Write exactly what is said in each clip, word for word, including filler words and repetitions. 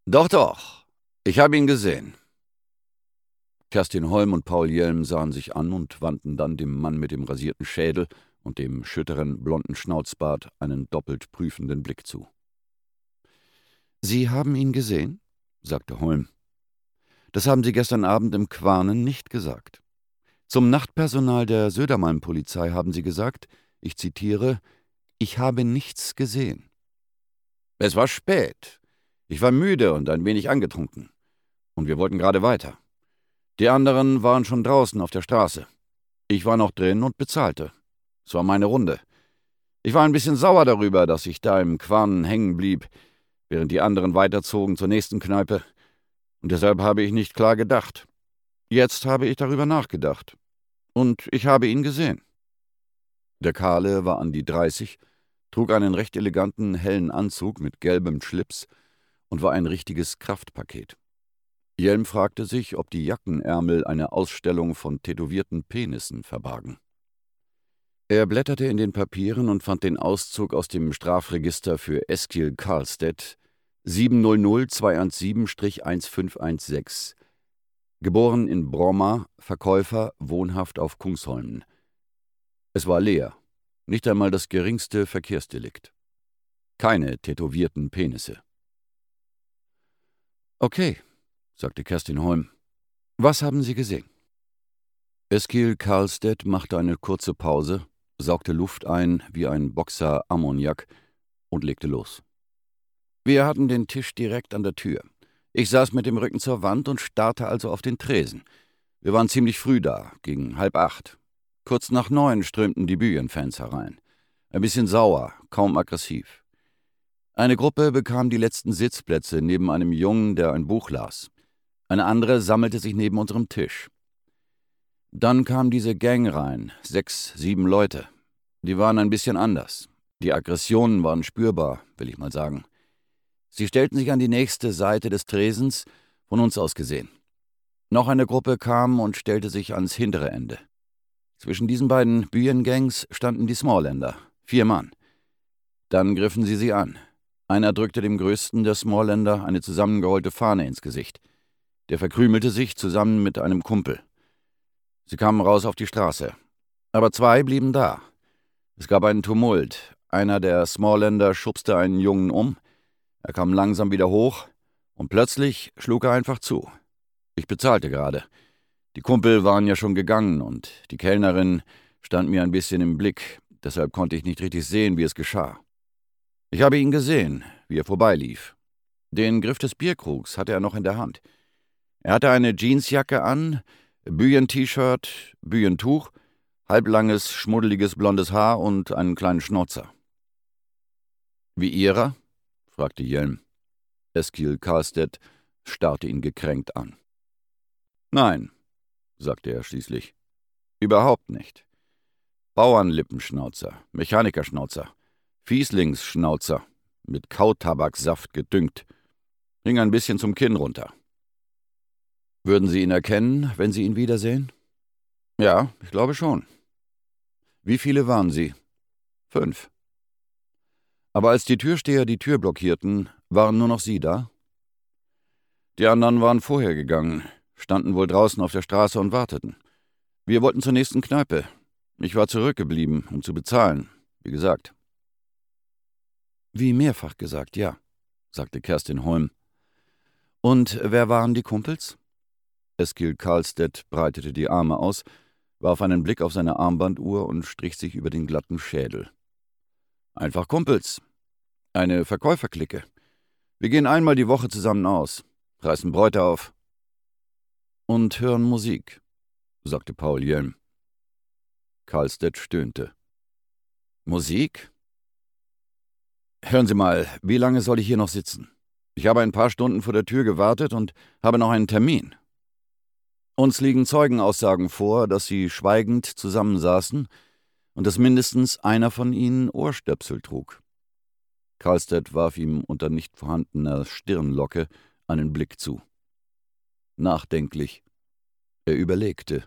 Doch, doch. Ich habe ihn gesehen. Kerstin Holm und Paul Jelm sahen sich an und wandten dann dem Mann mit dem rasierten Schädel und dem schütteren, blonden Schnauzbart einen doppelt prüfenden Blick zu. »Sie haben ihn gesehen?« sagte Holm. »Das haben Sie gestern Abend im Quanen nicht gesagt. Zum Nachtpersonal der Södermalm-Polizei haben Sie gesagt, ich zitiere, »Ich habe nichts gesehen.« »Es war spät. Ich war müde und ein wenig angetrunken. Und wir wollten gerade weiter. Die anderen waren schon draußen auf der Straße. Ich war noch drin und bezahlte. Es war meine Runde. Ich war ein bisschen sauer darüber, dass ich da im Quanen hängen blieb, während die anderen weiterzogen zur nächsten Kneipe. Und deshalb habe ich nicht klar gedacht. Jetzt habe ich darüber nachgedacht. Und ich habe ihn gesehen.« Der Kahle war an die dreißig, trug einen recht eleganten, hellen Anzug mit gelbem Schlips und war ein richtiges Kraftpaket. Jelm fragte sich, ob die Jackenärmel eine Ausstellung von tätowierten Penissen verbargen. Er blätterte in den Papieren und fand den Auszug aus dem Strafregister für Eskil Karlstedt sieben null null zwei eins sieben eins fünf eins sechs, geboren in Bromma, Verkäufer, wohnhaft auf Kungsholmen. Es war leer, nicht einmal das geringste Verkehrsdelikt. Keine tätowierten Penisse. »Okay«, sagte Kerstin Holm. »Was haben Sie gesehen?« Eskil Karlstedt machte eine kurze Pause, saugte Luft ein wie ein Boxer Ammoniak und legte los. »Wir hatten den Tisch direkt an der Tür. Ich saß mit dem Rücken zur Wand und starrte also auf den Tresen. Wir waren ziemlich früh da, gegen halb acht. Kurz nach neun strömten die Büyen-Fans herein. Ein bisschen sauer, kaum aggressiv. Eine Gruppe bekam die letzten Sitzplätze neben einem Jungen, der ein Buch las. Eine andere sammelte sich neben unserem Tisch. Dann kam diese Gang rein, sechs, sieben Leute. Die waren ein bisschen anders. Die Aggressionen waren spürbar, will ich mal sagen. Sie stellten sich an die nächste Seite des Tresens, von uns aus gesehen. Noch eine Gruppe kam und stellte sich ans hintere Ende. Zwischen diesen beiden Büyen-Gangs standen die Smallländer, vier Mann. Dann griffen sie sie an. Einer drückte dem größten der Smallländer eine zusammengerollte Fahne ins Gesicht. Der verkrümelte sich zusammen mit einem Kumpel. Sie kamen raus auf die Straße. Aber zwei blieben da. Es gab einen Tumult. Einer der Smallländer schubste einen Jungen um. Er kam langsam wieder hoch und plötzlich schlug er einfach zu. Ich bezahlte gerade. Die Kumpel waren ja schon gegangen und die Kellnerin stand mir ein bisschen im Blick. Deshalb konnte ich nicht richtig sehen, wie es geschah. Ich habe ihn gesehen, wie er vorbeilief. Den Griff des Bierkrugs hatte er noch in der Hand. Er hatte eine Jeansjacke an, Büyen-T-Shirt, Büyentuch, halblanges, schmuddeliges blondes Haar und einen kleinen Schnauzer. »Wie Ihrer?« fragte Jelm. Eskil Karlstedt starrte ihn gekränkt an. »Nein«, sagte er schließlich, »überhaupt nicht. Bauernlippenschnauzer, Mechanikerschnauzer, Fieslingsschnauzer, mit Kautabaksaft gedüngt, hing ein bisschen zum Kinn runter.« »Würden Sie ihn erkennen, wenn Sie ihn wiedersehen?« »Ja, ich glaube schon.« »Wie viele waren Sie?« »Fünf.« »Aber als die Türsteher die Tür blockierten, waren nur noch Sie da?« »Die anderen waren vorher gegangen, standen wohl draußen auf der Straße und warteten. Wir wollten zur nächsten Kneipe. Ich war zurückgeblieben, um zu bezahlen, wie gesagt.« »Wie mehrfach gesagt, ja«, sagte Kerstin Holm. »Und wer waren die Kumpels?« Eskil Karlstedt breitete die Arme aus, warf einen Blick auf seine Armbanduhr und strich sich über den glatten Schädel. »Einfach Kumpels. Eine Verkäuferklicke. Wir gehen einmal die Woche zusammen aus, reißen Bräute auf.« »Und hören Musik«, sagte Paul Jelm. Karlstedt stöhnte. »Musik? Hören Sie mal, wie lange soll ich hier noch sitzen? Ich habe ein paar Stunden vor der Tür gewartet und habe noch einen Termin. Uns liegen Zeugenaussagen vor, dass Sie schweigend zusammensaßen und dass mindestens einer von Ihnen Ohrstöpsel trug.« Karlstedt warf ihm unter nicht vorhandener Stirnlocke einen Blick zu. Nachdenklich. Er überlegte.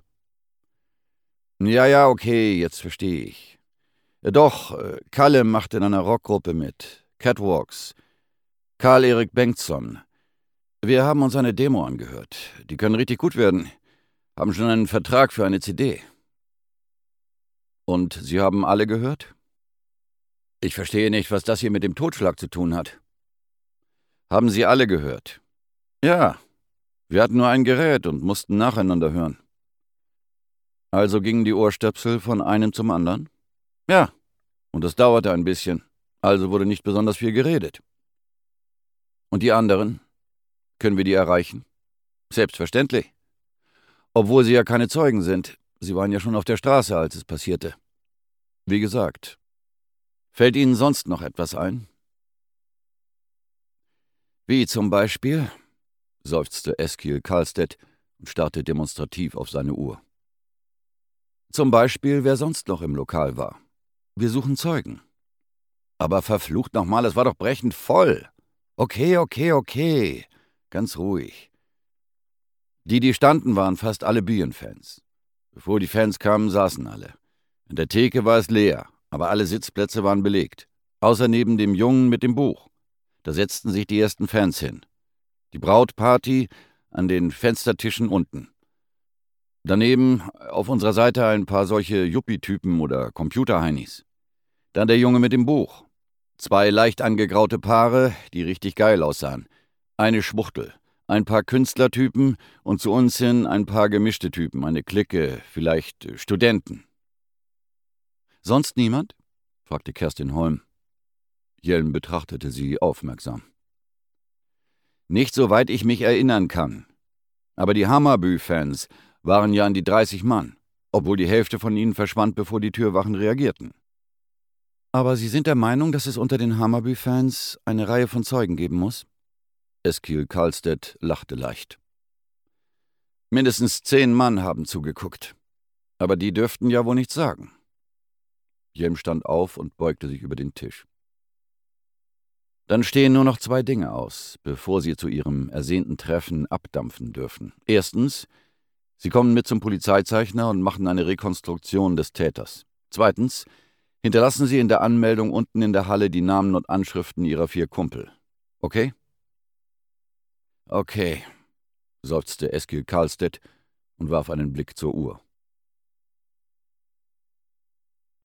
»Ja, ja, okay, jetzt verstehe ich. Doch, Kalle macht in einer Rockgruppe mit. Catwalks. Karl-Erik Bengtsson. Wir haben uns eine Demo angehört. Die können richtig gut werden. Haben schon einen Vertrag für eine C D. Und Sie haben alle gehört? Ich verstehe nicht, was das hier mit dem Totschlag zu tun hat. Haben Sie alle gehört? Ja. Wir hatten nur ein Gerät und mussten nacheinander hören. Also gingen die Ohrstöpsel von einem zum anderen? Ja. Und das dauerte ein bisschen. Also wurde nicht besonders viel geredet. Und die anderen? Können wir die erreichen? Selbstverständlich. Obwohl sie ja keine Zeugen sind. Sie waren ja schon auf der Straße, als es passierte. Wie gesagt. Fällt Ihnen sonst noch etwas ein? Wie zum Beispiel? Seufzte Eskil Karlstedt und starrte demonstrativ auf seine Uhr. Zum Beispiel, wer sonst noch im Lokal war. Wir suchen Zeugen. Aber verflucht nochmal, es war doch brechend voll. Okay, okay, okay. Ganz ruhig. Die, die standen, waren fast alle Bien-Fans. Bevor die Fans kamen, saßen alle. In der Theke war es leer, aber alle Sitzplätze waren belegt. Außer neben dem Jungen mit dem Buch. Da setzten sich die ersten Fans hin. Die Brautparty an den Fenstertischen unten. Daneben auf unserer Seite ein paar solche Yuppie-Typen oder Computer-Heinis. Dann der Junge mit dem Buch. Zwei leicht angegraute Paare, die richtig geil aussahen. Eine Schwuchtel. Ein paar Künstlertypen und zu uns hin ein paar gemischte Typen, eine Clique, vielleicht Studenten. »Sonst niemand?« fragte Kerstin Holm. Jelm betrachtete sie aufmerksam. »Nicht soweit ich mich erinnern kann. Aber die Hammarby-Fans waren ja an die dreißig Mann, obwohl die Hälfte von ihnen verschwand, bevor die Türwachen reagierten.« »Aber Sie sind der Meinung, dass es unter den Hammarby-Fans eine Reihe von Zeugen geben muss?« Eskil Karlstedt lachte leicht. »Mindestens zehn Mann haben zugeguckt. Aber die dürften ja wohl nichts sagen.« Jelm stand auf und beugte sich über den Tisch. »Dann stehen nur noch zwei Dinge aus, bevor Sie zu Ihrem ersehnten Treffen abdampfen dürfen. Erstens, Sie kommen mit zum Polizeizeichner und machen eine Rekonstruktion des Täters. Zweitens, hinterlassen Sie in der Anmeldung unten in der Halle die Namen und Anschriften Ihrer vier Kumpel. Okay?« »Okay«, seufzte Eskil Karlstedt und warf einen Blick zur Uhr.